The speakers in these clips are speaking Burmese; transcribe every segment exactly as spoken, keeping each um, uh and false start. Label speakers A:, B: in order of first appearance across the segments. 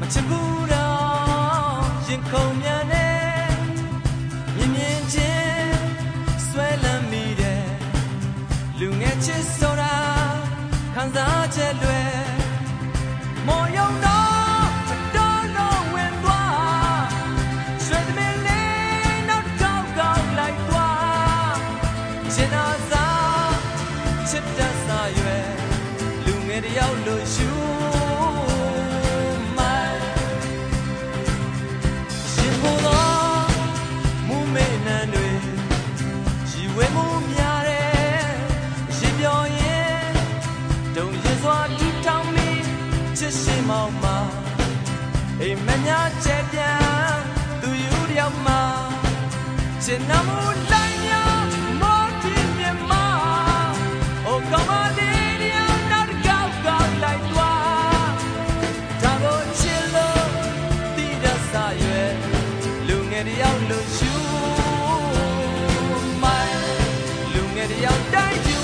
A: ချစ်ဘူးတော့ရင်ခုန်မြန်နေမြင်မြင်ချင်းဆွဲလန်းမိတယ်လူငယ်ချစ်ဆိုတာခံစားချက်တွေမော်ယုံတော့တော်တော်ဝင်သွားရွှေသမီးလေးနောက်တောက်ကောက်လိုက်သွားချင်တော်စားချစ်တတ်စာရွယ်လူငယ်တယောက်လို့ယူဝဲမှုများတယ်ရေပြောရင်တုံရင်စွာတူတောင်းမိချစ်ရှိမောင်မှာအိမ်မများကျဲပြန်သူယူတယောက်မှာချင်နာမှုလိုက်များမောတီမြမအိုကောင်းပါလေတယောက်နောက်တစ်ကောက်ကောက်လိုက်သွားဒါကိုချစ်လို့တည်တတ်စာရွယ်လူငယ်တယောက်လို့ယူတယောက်တိုင်းယူ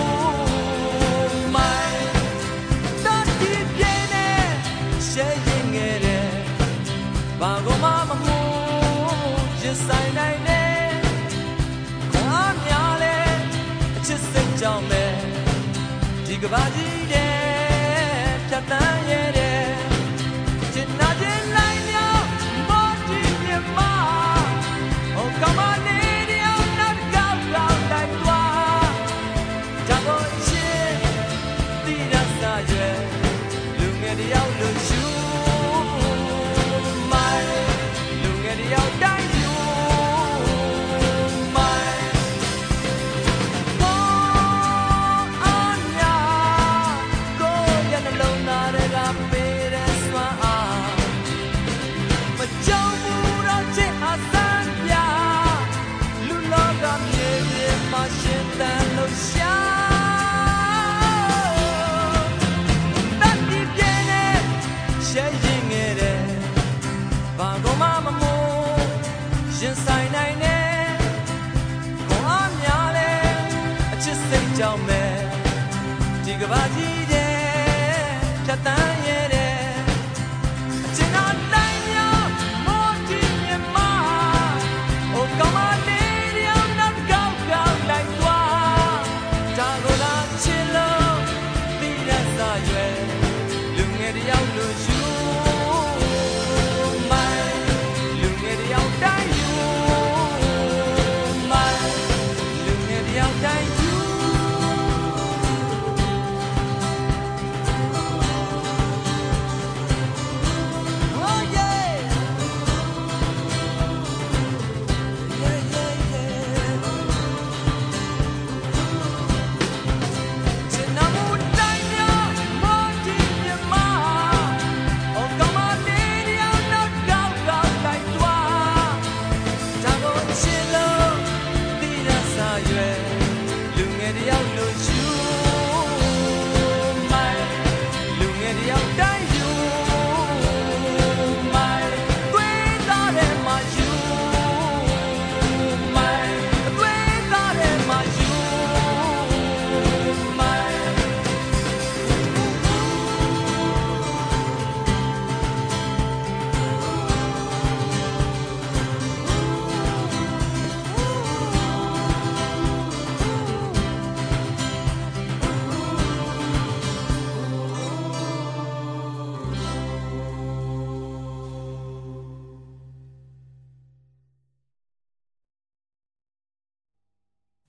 A: မိုင်းတော်ဒီပြင်းနဲ့ရှယ်ရင်ငယ်တယ်ဘာကိုမှမမှုရင်ဆိုင်နိုင်နဲ့ခွန်အားများလဲအချစ်စိတ်ကြောင့်ပဲဒီကဘာကြီးတဲ့ဖြတ်တန်းရတဲ့ချစ်နာခြင်းလိုက်မြောက်မော်တီမြမဟောကမလေးတယောက်လို့ယူမိုင်းလူငယ်တယောက်တိုင်းယူမိုင်းဘောအညာကိုရနှလုံးသားတွေကပေးတဲ့စွမ်းအားမကြောက်ဘူးတော့ချစ်အဆန်းပြလူလောကမြေပြင်မှာရှင်သန်လို့ရှာရင်ငယ်တယ်ဘာကိုမှမမို့ရင်ဆိုင်နိုင်နဲ့ခွန်အားများလဲအချစ်စိတ်ကြောင့်ပဲဒီကဘာကြီးတဲ့ဖြတ်တန်း